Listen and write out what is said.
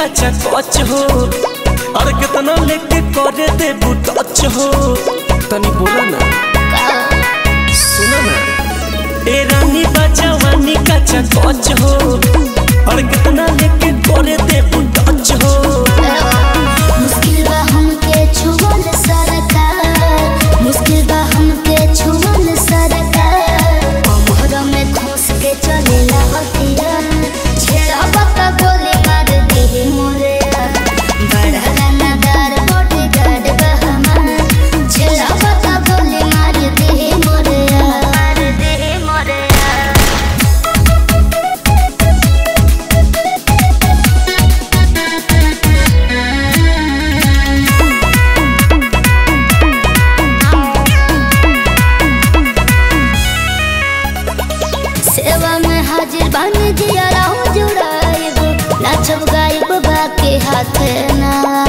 कच्चा कच हो और कितना लेके करे दे टच हो तनी बोला ना सुना ना ए रानी बजवानी कच्चा कच हो और कितना लेके करे दे टच हो मुश्किल बा हमके छुअल सरकार मुश्किल बा हमके छुअल सरकार मोहर में घुस के चलेला हथिया छेड़ा बता गोली मार दे मोरे बड़हनादार बॉडीगार्ड बा हमार छेड़ा बता गोली मार दे मोरे सेवा में हाजिर बन जिया रहूं जुड़ाइब नाचब गाइब बाके हाथ ना